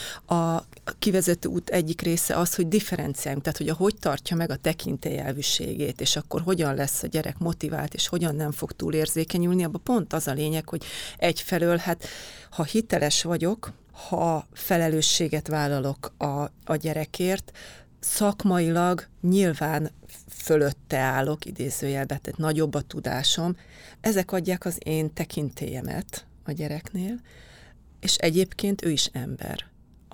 A kivezető út egyik része az, hogy differenciáljunk, tehát hogy ahogy tartja meg a tekintélyelvűségét, és akkor hogyan lesz a gyerek motivált, és hogyan nem fog túlérzékenyülni, abban pont az a lényeg, hogy egyfelől, hát ha hiteles vagyok, ha felelősséget vállalok a, a gyerekért, szakmailag nyilván fölötte állok, idézőjelben, tehát nagyobb a tudásom, ezek adják az én tekintélyemet a gyereknél, és egyébként ő is ember.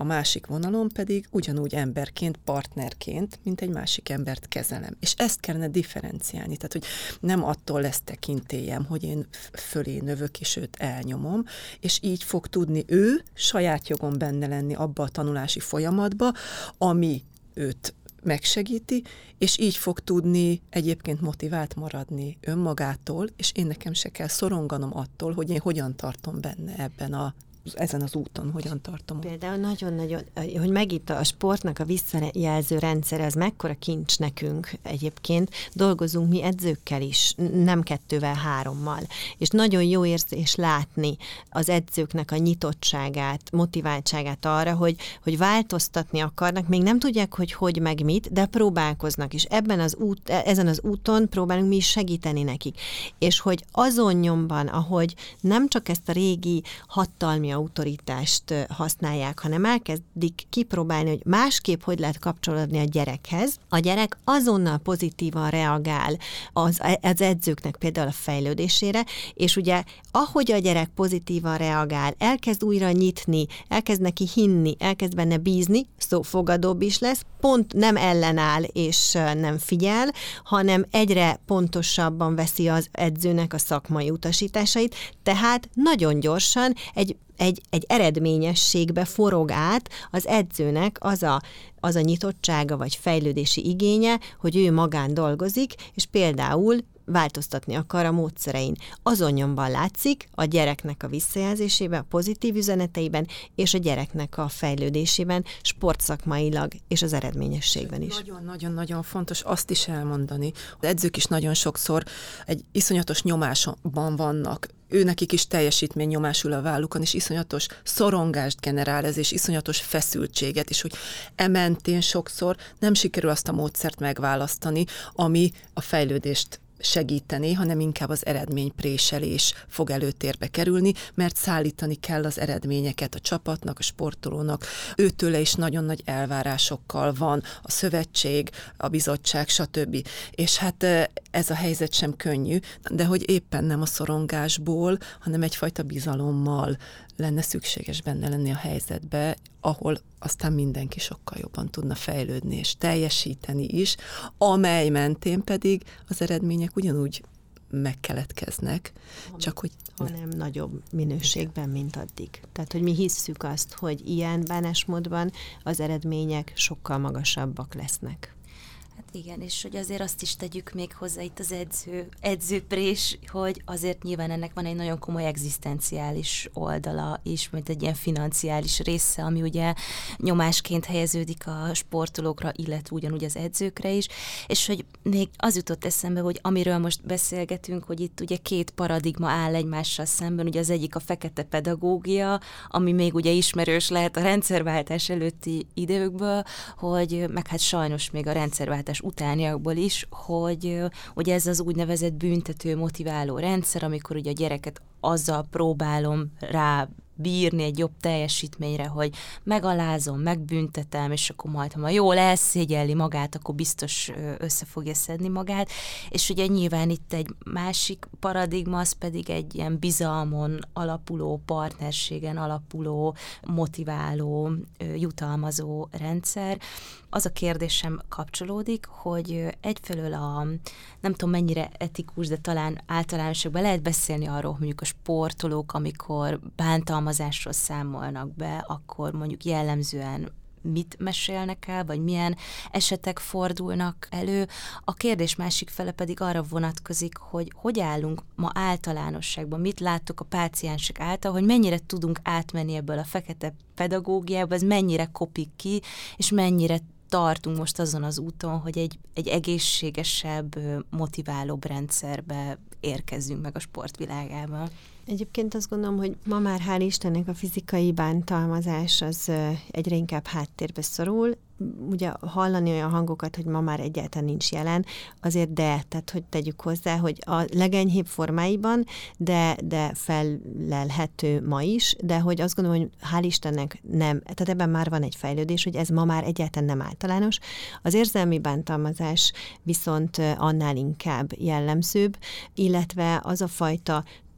a másik vonalon pedig ugyanúgy emberként, partnerként, mint egy másik embert kezelem. És ezt kellene differenciálni, tehát hogy nem attól lesz tekintélyem, hogy én fölé növök, és őt elnyomom, és így fog tudni ő saját jogon benne lenni abba a tanulási folyamatba, ami őt megsegíti, és így fog tudni egyébként motivált maradni önmagától, és én nekem se kell szoronganom attól, hogy én hogyan tartom benne ebben a ezen az úton, hogyan tartom. Például nagyon-nagyon, hogy megint a sportnak a visszajelző rendszere, az mekkora kincs nekünk egyébként. Dolgozunk mi edzőkkel is, nem kettővel, hárommal. És nagyon jó érzés látni az edzőknek a nyitottságát, motiváltságát arra, hogy, hogy változtatni akarnak, még nem tudják, hogy hogy meg mit, de próbálkoznak, és ebben az út, ezen az úton próbálunk mi is segíteni nekik. És hogy azon nyomban, ahogy nem csak ezt a régi hatalmi autoritást használják, hanem elkezdik kipróbálni, hogy másképp hogy lehet kapcsolódni a gyerekhez. A gyerek azonnal pozitívan reagál az, az edzőknek például a fejlődésére, és ugye ahogy a gyerek pozitívan reagál, elkezd újra nyitni, elkezd neki hinni, elkezd benne bízni, szó fogadóbb is lesz, pont nem ellenáll és nem figyel, hanem egyre pontosabban veszi az edzőnek a szakmai utasításait, tehát nagyon gyorsan egy Egy, egy eredményességbe forog át az edzőnek az a, az a nyitottsága vagy fejlődési igénye, hogy ő magán dolgozik, és például változtatni akar a módszerein. Azon nyomban látszik a gyereknek a visszajelzésében, a pozitív üzeneteiben, és a gyereknek a fejlődésében, sportszakmailag, és az eredményességben is. Nagyon-nagyon-nagyon fontos azt is elmondani. Az edzők is nagyon sokszor egy iszonyatos nyomásban vannak, őnekik is teljesítménynyomás ül a vállukon, és iszonyatos szorongást generál ez, és iszonyatos feszültséget, és hogy ementén sokszor nem sikerül azt a módszert megválasztani, ami a fejlődést segíteni, hanem inkább az eredménypréselés fog előtérbe kerülni, mert szállítani kell az eredményeket a csapatnak, a sportolónak. Őtőle is nagyon nagy elvárásokkal van a szövetség, a bizottság, stb. És hát ez a helyzet sem könnyű, de hogy éppen nem a szorongásból, hanem egyfajta bizalommal lenne szükséges benne lenni a helyzetbe, ahol aztán mindenki sokkal jobban tudna fejlődni és teljesíteni is, amely mentén pedig az eredmények ugyanúgy megkeletkeznek, csak hogy... hanem nagyobb minőségben, mint addig. Tehát, hogy mi hisszük azt, hogy ilyen bánásmódban az eredmények sokkal magasabbak lesznek. Igen, és hogy azért azt is tegyük még hozzá itt az edző, edzőprés, hogy azért nyilván ennek van egy nagyon komoly egzisztenciális oldala is, mint egy ilyen financiális része, ami ugye nyomásként helyeződik a sportolókra, illetve ugyanúgy az edzőkre is, és hogy még az jutott eszembe, hogy amiről most beszélgetünk, hogy itt ugye két paradigma áll egymással szemben, ugye az egyik a fekete pedagógia, ami még ugye ismerős lehet a rendszerváltás előtti időkből, hogy meg hát sajnos még a rendszerváltás utániakból is, hogy ugye ez az úgynevezett büntető, motiváló rendszer, amikor ugye a gyereket azzal próbálom rá bírni egy jobb teljesítményre, hogy megalázom, megbüntetem, és akkor majd, ha ma jól elszégyelli magát, akkor biztos össze fogja szedni magát. És ugye nyilván itt egy másik paradigma, az pedig egy ilyen bizalmon alapuló, partnerségen alapuló, motiváló, jutalmazó rendszer. Az a kérdésem kapcsolódik, hogy egyfelől a, nem tudom mennyire etikus, de talán általánosságban lehet beszélni arról, hogy mondjuk a sportolók, amikor bántalmazásról számolnak be, akkor mondjuk jellemzően mit mesélnek el, vagy milyen esetek fordulnak elő. A kérdés másik fele pedig arra vonatkozik, hogy hogy állunk ma általánosságban, mit láttok a páciensek által, hogy mennyire tudunk átmenni ebből a fekete pedagógiába, ez mennyire kopik ki, és mennyire tartunk most azon az úton, hogy egy, egy egészségesebb, motiválóbb rendszerbe érkezzünk meg a sportvilágában. Egyébként azt gondolom, hogy ma már hál' Istennek a fizikai bántalmazás az egyre inkább háttérbe szorul. Ugye hallani olyan hangokat, hogy ma már egyáltalán nincs jelen, azért de, tehát hogy tegyük hozzá, hogy a legenyhébb formáiban, de, de fellelhető ma is, de hogy azt gondolom, hogy hál' Istennek nem, tehát ebben már van egy fejlődés, hogy ez ma már egyáltalán nem általános. Az érzelmi bántalmazás viszont annál inkább jellemzőbb, illetve az a fajta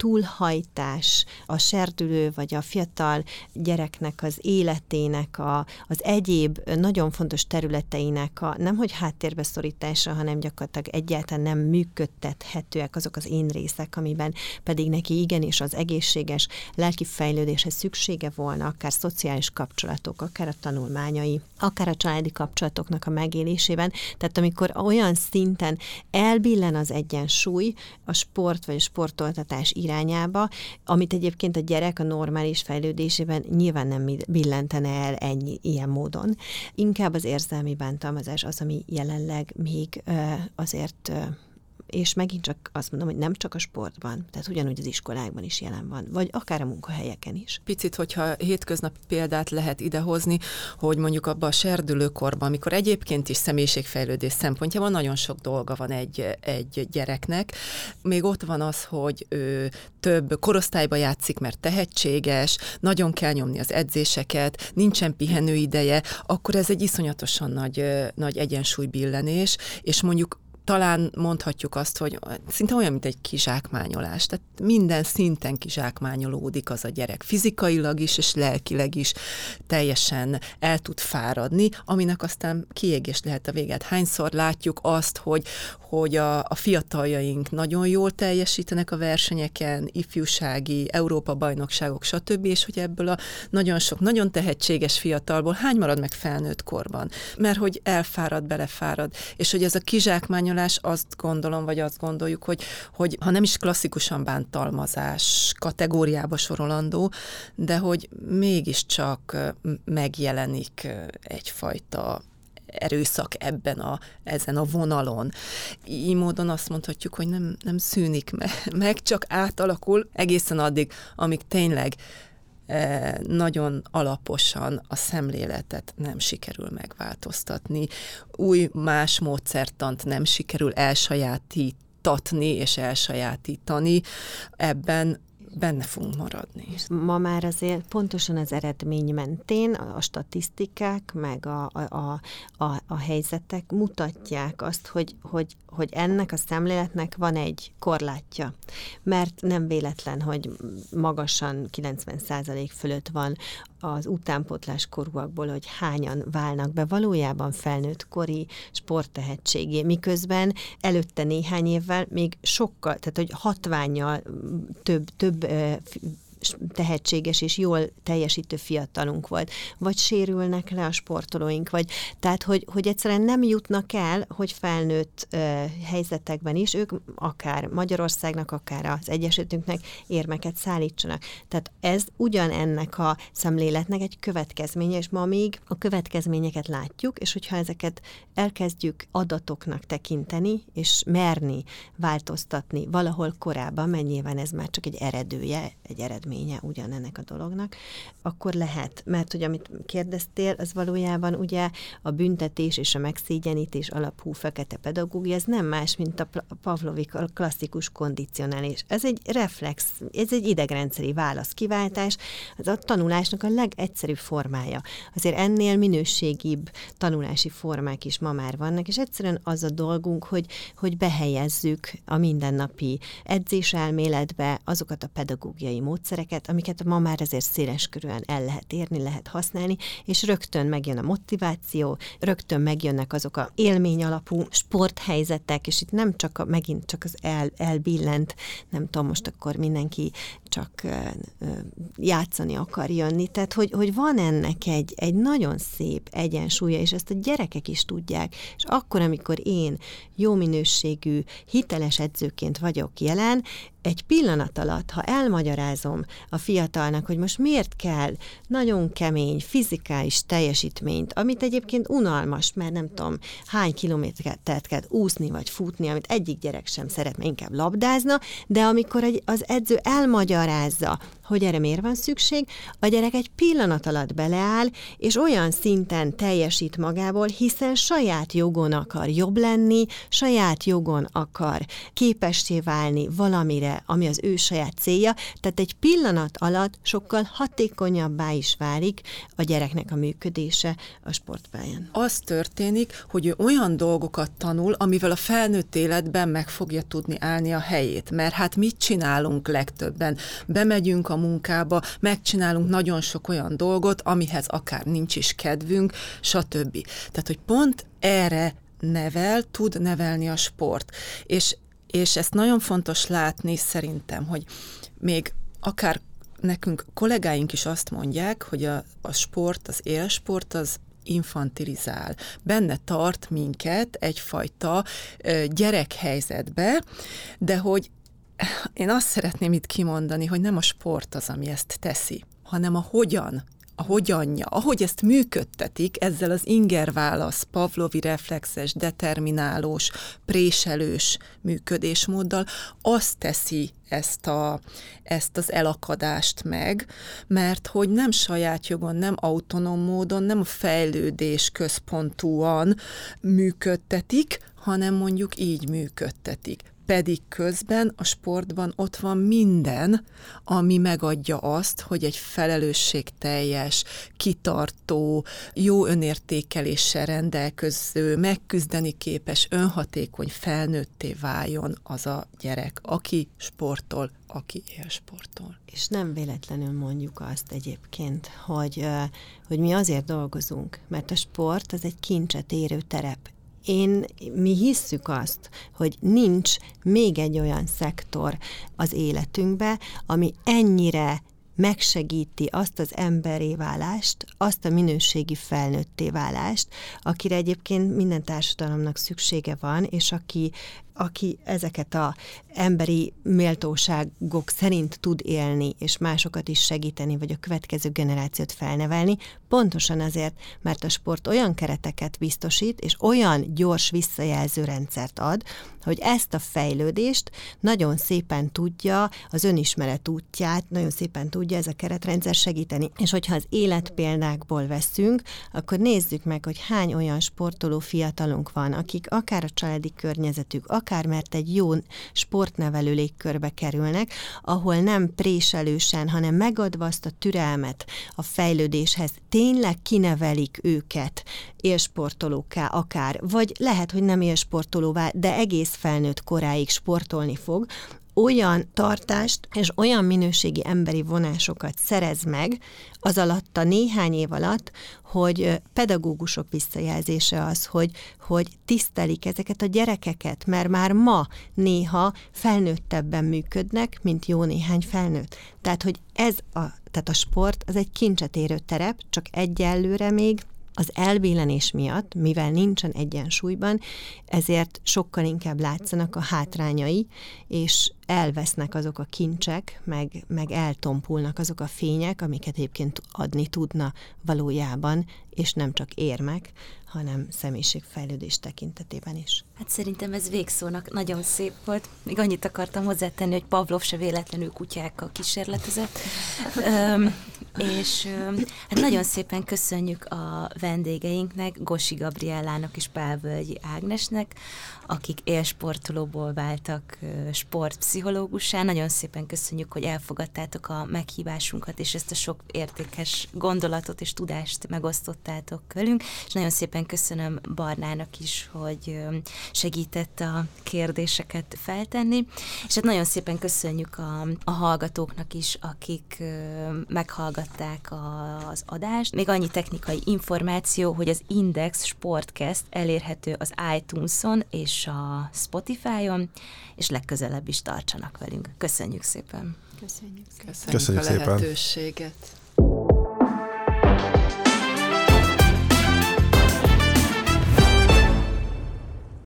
túlhajtás, a serdülő vagy a fiatal gyereknek az életének, a, az egyéb nagyon fontos területeinek a nemhogy háttérbe szorítása, hanem gyakorlatilag egyáltalán nem működtethetőek azok az én részek, amiben pedig neki igenis az egészséges lelki fejlődéshez szüksége volna, akár szociális kapcsolatok, akár a tanulmányai, akár a családi kapcsolatoknak a megélésében. Tehát amikor olyan szinten elbillen az egyensúly a sport vagy a sportoltatás irányába, amit egyébként a gyerek a normális fejlődésében nyilván nem billentene el ennyi ilyen módon. Inkább az érzelmi bántalmazás az, ami jelenleg még azért, és megint csak azt mondom, hogy nem csak a sportban, tehát ugyanúgy az iskolákban is jelen van, vagy akár a munkahelyeken is. Picit, hogyha hétköznapi példát lehet idehozni, hogy mondjuk abban a serdülőkorban, amikor egyébként is személyiségfejlődés szempontjából nagyon sok dolga van egy, egy gyereknek, még ott van az, hogy ő több korosztályba játszik, mert tehetséges, nagyon kell nyomni az edzéseket, nincsen pihenőideje, akkor ez egy iszonyatosan nagy, nagy egyensúlybillenés, és mondjuk talán mondhatjuk azt, hogy szinte olyan, mint egy kizsákmányolás. Tehát minden szinten kizsákmányolódik az a gyerek. Fizikailag is, és lelkileg is teljesen el tud fáradni, aminek aztán kiégés lehet a véget. Hányszor látjuk azt, hogy, hogy a, a fiataljaink nagyon jól teljesítenek a versenyeken, ifjúsági, Európa-bajnokságok, stb., és hogy ebből a nagyon sok, nagyon tehetséges fiatalból hány marad meg felnőtt korban? Mert hogy elfárad, belefárad, és hogy ez a kizsákmányolás, azt gondolom, vagy azt gondoljuk, hogy, hogy ha nem is klasszikusan bántalmazás kategóriába sorolandó, de hogy mégiscsak megjelenik egyfajta erőszak ebben a, ezen a vonalon. Így módon azt mondhatjuk, hogy nem, nem szűnik meg, csak átalakul egészen addig, amíg tényleg nagyon alaposan a szemléletet nem sikerül megváltoztatni, új más módszertant nem sikerül elsajátítatni és elsajátítani, ebben benne fogunk maradni. Ma már azért pontosan az eredmény mentén a statisztikák, meg a, a, a, a, a helyzetek mutatják azt, hogy, hogy, hogy ennek a szemléletnek van egy korlátja. Mert nem véletlen, hogy magasan kilencven százalék fölött van az utánpótlás korúakból, hogy hányan válnak be valójában felnőtt kori sporttehetségé, miközben előtte néhány évvel még sokkal, tehát hogy hatvánnyal több, több tehetséges és jól teljesítő fiatalunk volt, vagy sérülnek le a sportolóink, vagy tehát, hogy, hogy egyszerűen nem jutnak el, hogy felnőtt uh, helyzetekben is ők akár Magyarországnak, akár az Egyesületünknek érmeket szállítsanak. Tehát ez ugyanennek a szemléletnek egy következménye, és ma még a következményeket látjuk, és hogyha ezeket elkezdjük adatoknak tekinteni, és merni változtatni valahol korábban, mert nyilván ez már csak egy eredője, egy eredmény ugyanennek a dolognak, akkor lehet. Mert hogy amit kérdeztél, az valójában ugye a büntetés és a megszégyenítés alapú fekete pedagógia, ez nem más, mint a Pavlovi klasszikus kondicionálás. Ez egy reflex, ez egy idegrendszeri válaszkiváltás, az a tanulásnak a legegyszerűbb formája. Azért ennél minőségibb tanulási formák is ma már vannak, és egyszerűen az a dolgunk, hogy, hogy behelyezzük a mindennapi edzéselméletbe azokat a pedagógiai módszereket, amiket ma már azért széleskörűen el lehet érni, lehet használni, és rögtön megjön a motiváció, rögtön megjönnek azok a élmény alapú sporthelyzetek, és itt nem csak a, megint csak az el, elbillent, nem tudom, most akkor mindenki csak uh, játszani akar jönni, tehát hogy, hogy van ennek egy, egy nagyon szép egyensúlya, és ezt a gyerekek is tudják, és akkor, amikor én jó minőségű, hiteles edzőként vagyok jelen, egy pillanat alatt, ha elmagyarázom a fiatalnak, hogy most miért kell nagyon kemény, fizikális teljesítményt, amit egyébként unalmas, mert nem tudom, hány kilométert kell úszni vagy futni, amit egyik gyerek sem szeretne, inkább labdázna, de amikor az edző elmagyarázza elmagyarázza, hogy erre miért van szükség, a gyerek egy pillanat alatt beleáll, és olyan szinten teljesít magából, hiszen saját jogon akar jobb lenni, saját jogon akar képessé válni valamire, ami az ő saját célja, tehát egy pillanat alatt sokkal hatékonyabbá is válik a gyereknek a működése a sportpályán. Az történik, hogy ő olyan dolgokat tanul, amivel a felnőtt életben meg fogja tudni állni a helyét, mert hát mit csinálunk legtöbben? Bemegyünk a munkába, megcsinálunk nagyon sok olyan dolgot, amihez akár nincs is kedvünk, stb. Tehát, hogy pont erre nevel, tud nevelni a sport. És, és ezt nagyon fontos látni szerintem, hogy még akár nekünk kollégáink is azt mondják, hogy a, a sport, az élsport az infantilizál. Benne tart minket egyfajta ö, gyerekhelyzetbe, de hogy én azt szeretném itt kimondani, hogy nem a sport az, ami ezt teszi, hanem a hogyan, a hogyanja, ahogy ezt működtetik ezzel az ingerválasz, pavlovi reflexes, determinálós, préselős működésmóddal, azt teszi ezt, a, ezt az elakadást meg, mert hogy nem saját jogon, nem autonóm módon, nem a fejlődés központúan működtetik, hanem mondjuk így működtetik. Pedig közben a sportban ott van minden, ami megadja azt, hogy egy felelősségteljes, kitartó, jó önértékeléssel rendelkező, megküzdeni képes, önhatékony felnőtté váljon az a gyerek, aki sportol, aki élsportol. És nem véletlenül mondjuk azt egyébként, hogy, hogy mi azért dolgozunk, mert a sport az egy kincset érő terep. Én, mi hisszük azt, hogy nincs még egy olyan szektor az életünkbe, ami ennyire megsegíti azt az emberré válást, azt a minőségi felnőtté válást, akire egyébként minden társadalomnak szüksége van, és aki, aki ezeket az emberi méltóságok szerint tud élni, és másokat is segíteni, vagy a következő generációt felnevelni, pontosan azért, mert a sport olyan kereteket biztosít, és olyan gyors visszajelző rendszert ad, hogy ezt a fejlődést nagyon szépen tudja, az önismeret útját nagyon szépen tudja ez a keretrendszer segíteni. És hogyha az életpéldákból veszünk, akkor nézzük meg, hogy hány olyan sportoló fiatalunk van, akik akár a családi környezetük, akár mert egy jó sportnevelő légkörbe kerülnek, ahol nem préselősen, hanem megadva azt a türelmet a fejlődéshez, tényleg kinevelik őket élsportolókká akár, vagy lehet, hogy nem élsportolóvá, de egész felnőtt koráig sportolni fog, olyan tartást és olyan minőségi emberi vonásokat szerez meg az alatt a néhány év alatt, hogy pedagógusok visszajelzése az, hogy, hogy tisztelik ezeket a gyerekeket, mert már ma néha felnőttebben működnek, mint jó néhány felnőtt. Tehát, hogy ez a, tehát a sport az egy kincset érő terep, csak egyelőre még az elvélenés miatt, mivel nincsen egyensúlyban, ezért sokkal inkább látszanak a hátrányai, és elvesznek azok a kincsek, meg, meg eltompulnak azok a fények, amiket egyébként adni tudna valójában, és nem csak érmek, hanem személyiségfejlődés tekintetében is. Hát szerintem ez végszónak nagyon szép volt. Még annyit akartam hozzátenni, hogy Pavlov se véletlenül kutyákkal kísérletezett. Öm, és öm, hát nagyon szépen köszönjük a vendégeinknek, Gossi Gabriellának és Pálvölgyi Ágnesnek, akik élsportolóból váltak sportpszichológussá. Nagyon szépen köszönjük, hogy elfogadtátok a meghívásunkat, és ezt a sok értékes gondolatot és tudást megosztottátok velünk, és nagyon szépen köszönöm Barnának is, hogy segített a kérdéseket feltenni, és hát nagyon szépen köszönjük a, a hallgatóknak is, akik meghallgatták a, az adást. Még annyi technikai információ, hogy az Index Sportcast elérhető az iTunes-on és a Spotify-on, és legközelebb is tartsanak velünk. Köszönjük szépen! Köszönjük szépen! Köszönjük, Köszönjük a lehetőséget! Szépen.